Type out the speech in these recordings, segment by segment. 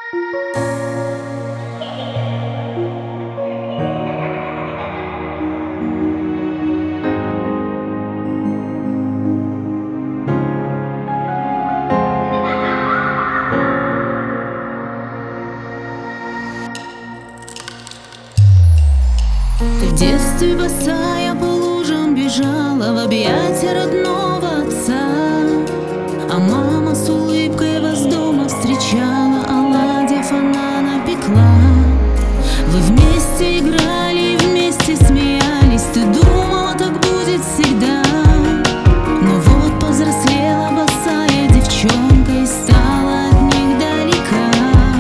В детстве босая по лужам бежала в объятия родного отца, а мама с улыбкой вас дома встречала, оладьев она напекла. Вы вместе играли, вместе смеялись, ты думала, так будет всегда. Но вот повзрослела босая девчонка и стала от них далека.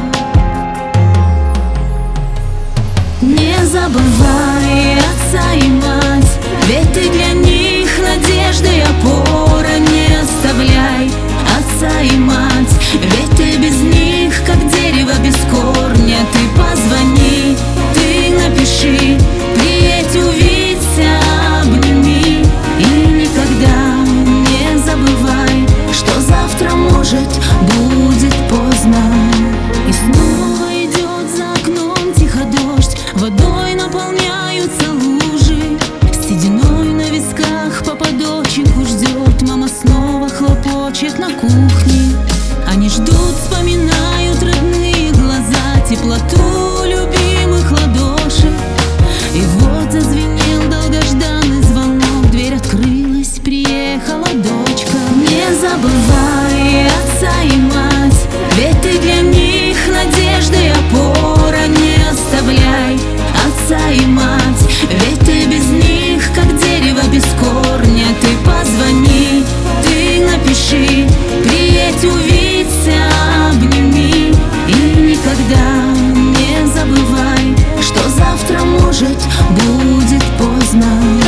Не забывай отца и мать, ведь ты для них надежда и опора. Не оставляй отца и мать, ведь ты без них как дерево без корня. Ты позвони, ты напиши, приедь, увидься, обними. И никогда не забывай, что завтра может будет поздно. И снова идет за окном тихо дождь, водой наполняются лужи. Сединой на висках папа доченьку ждет, мама снова хлопочет на кухне. Они ждут, вспоминают родные глаза, теплоту любимых ладошек. И вот зазвенел долгожданный звонок, дверь открылась, приехала дочка. Не забывай отца и мать, ведь ты для них надежда и опора. Не оставляй отца и мать, ведь ты без них как дерево без корня. Ты позвони, ты напиши, приедь, увидься, обними. И никогда не забывай, что завтра может будет поздно.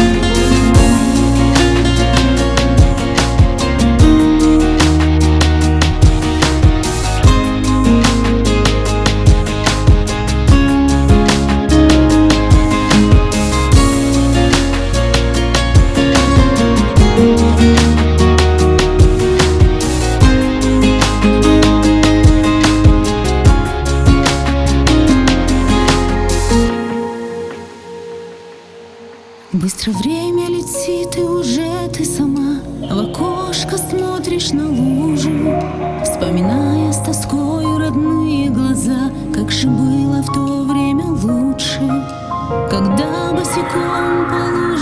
Быстро время летит, и уже ты сама в окошко смотришь на лужу, вспоминая с тоскою родные глаза, как же было в то время лучше, когда босиком по луже